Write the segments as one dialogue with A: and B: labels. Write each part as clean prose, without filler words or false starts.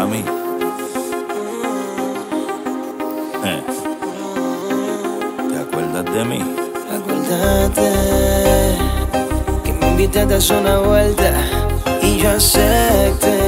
A: mami. ¿Te acuerdas de mí?
B: Acuérdate que me invitaste a hacer una vuelta y yo acepté,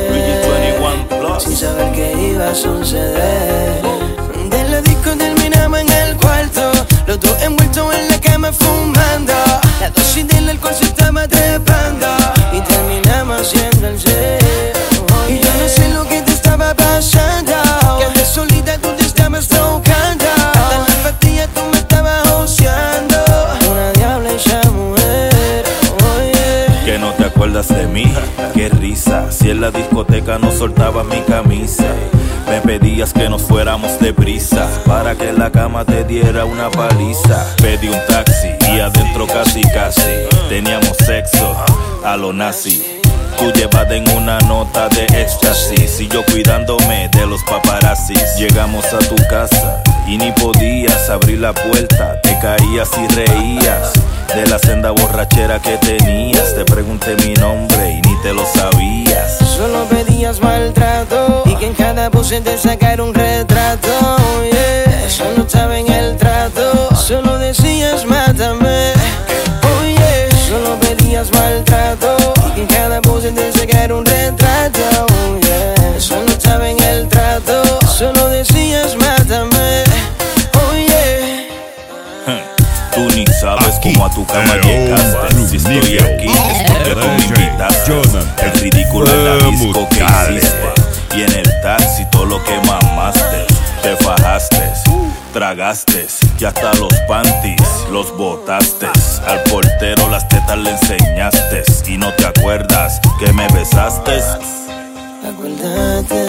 B: sin saber que iba a suceder. De la disco terminamos en el cuarto, los dos envueltos en la cama fumando. La dosis del alcohol se estaba trepando y terminamos haciendo el cero. Y yo no sé lo que te estaba pasando, que de solita tú te estabas tocando. Hasta la pastilla tú me estabas joseando. Una diabla esa mujer, oye.
A: Que no te acuerdas de mí, qué risa. Si en la discoteca no soltaba mi camisa, me pedías que nos fuéramos deprisa para que la cama te diera una paliza. Pedí un taxi y adentro casi teníamos sexo a lo nazi. Tú llevada en una nota de éxtasis y yo cuidándome de los paparazzis. Llegamos a tu casa y ni podías abrir la puerta. Te caías y reías de la senda borrachera que tenías. Te pregunté mi nombre y ni te lo sabías.
B: Solo pedías maltrato y que en cada pose te sacara un retrato, yeah. Eso no estaba en el trato, solo decías mátame, oh yeah. Solo pedías maltrato y que en cada pose te sacara un retrato, oh yeah. Eso no estaba en el trato, solo decías mátame, oh yeah.
A: Tú ni sabes cómo a tu cama llegaste. Si estoy aquí es porque tú me invitaste. El ridículo en la disco que hiciste y en el taxi todo lo que mamaste. Te fajaste, tragaste y hasta los panties los botaste. Al portero las tetas le enseñaste y no te acuerdas que me besaste.
B: Acuérdate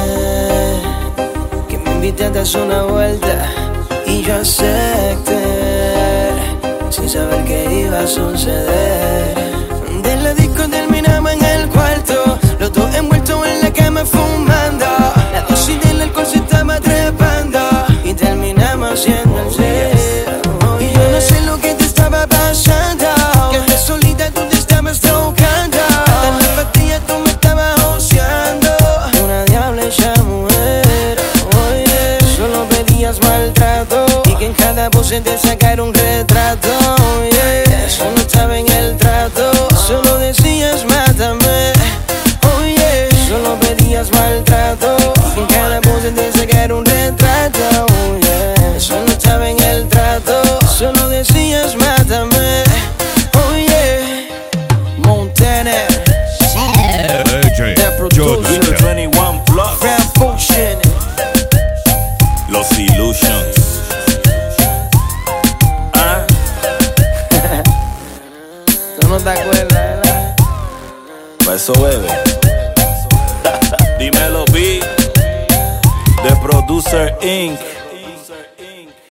B: que me invitaste a hacer una vuelta y yo acepté, sin saber que iba a suceder. De la disco terminamos en el cuarto, los dos envueltos en la cama fumando. La dosis del alcohol se estaba trepando y terminamos haciendo el cero. Y yo no sé lo que te estaba pasando, que de solita tú te estabas tocando. Hasta la pastilla tú me estabas joseando. Una diabla esa mujer, oye. Solo pedías maltrato y que en cada pose te sacara un retrato, yeah. Eso no estaba en el trato, solo decías mátame, oh yeah. Solo pedías maltrato y que en cada pose te sacara un retrato, oh yeah. Eso no estaba en el trato, solo decías mátame, oh yeah. Montana, the producer,
A: 21 Plus,
B: Grand Potion,
A: Los Illusions.
B: tú no te acuerdas, ¿verdad?
A: Pa' eso bebe. Dímelo, B. The Producer Inc.